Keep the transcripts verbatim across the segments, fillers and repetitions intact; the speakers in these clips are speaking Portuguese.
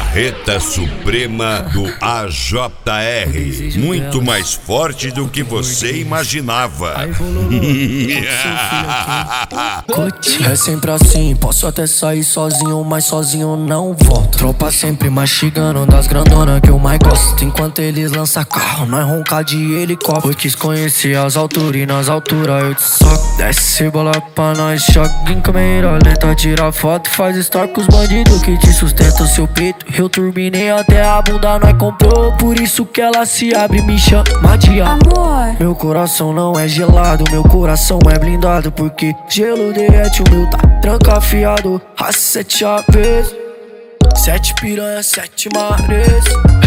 Marreta Suprema do A J R, muito mais forte do que você imaginava. É sempre assim, posso até sair sozinho, mas sozinho não volto. Tropa sempre mastigando das grandonas que eu mais gosto. Enquanto eles lançam carro, nós ronca de helicóptero. Eu quis conhecer as alturas e nas alturas eu te soco. Desce bola pra nós, choque em câmera lenta. Tira foto, faz story com os bandidos que te sustentam o seu peito. Eu turbinei até a bunda, nós comprou. Por isso que ela se abre e me chama de amor. Meu coração não é gelado, meu coração é blindado. Porque gelo derrete, o meu tá trancafiado. A sete aves, sete piranha, sete mares.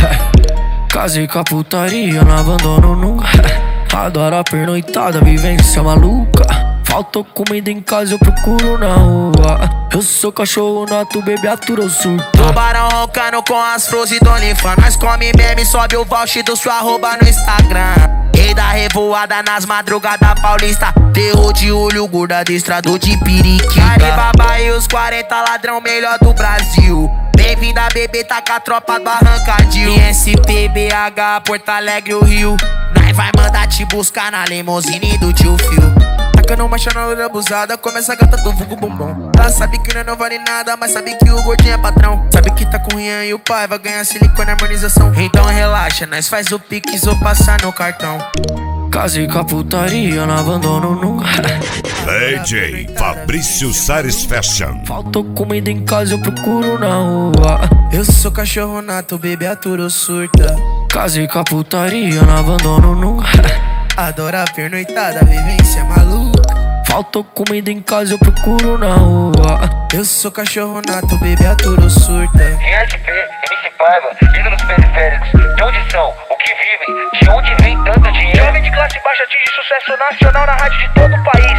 Casei com a putaria, não abandono nunca. Adoro a pernoitada, vivência maluca. Faltou comida em casa, eu procuro na rua. Eu sou cachorro nato, bebê, atura o surto. Tubarão roncando com as flores do Onlyfans. Nós come meme, sobe o voucher do sua arroba no Instagram. Rei da revoada nas madrugadas paulista. Terror de olho, gordo adestrador de periquita. Alibaba e os quarenta ladrão melhor do Brasil. Bem-vinda, bebê, tá com a tropa do Arrancadil. I S P, B H, Porto Alegre, o Rio. Nós vai mandar te buscar na limousine do tio Phil. Tacando marcha na hora abusada, começa a gata do vulgo bombom. Ela sabe que não, não vale nada, mas sabe que o gordinho é patrão. Sabe que tá com o Rian e o pai vai ganhar silicone e harmonização. Então relaxa, nós faz o pix ou passar no cartão. Casei com a putaria, não abandono nunca. D J Fabrício Sares Fashion. Faltou comida em casa, eu procuro na rua. Eu sou cachorro nato, bebê, aturo surta. Casei com a putaria, não abandono nunca. Adoro a pernoitada, vivência maluca. Faltou comida em casa, eu procuro na rua. Eu sou cachorro nato, bebê, aturo surta. Rian S P, M C Paiva, ídolos periféricos. De onde são? O que vivem? De onde vem tanto dinheiro? Jovem de classe baixa atinge sucesso nacional na rádio de todo o país.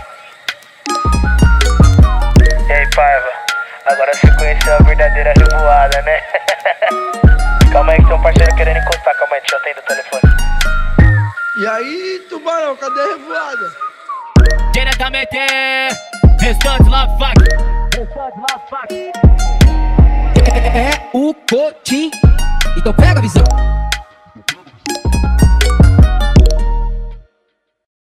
E aí, Paiva, agora você conheceu a verdadeira revoada, né? Calma aí que tem um parceiro querendo encostar, calma aí, deixa eu atender o telefone. E aí, Tubarão, cadê a revoada? Diretamente, restante lá, fac. Restante lá, fac. É o Cotim. Então pega a visão.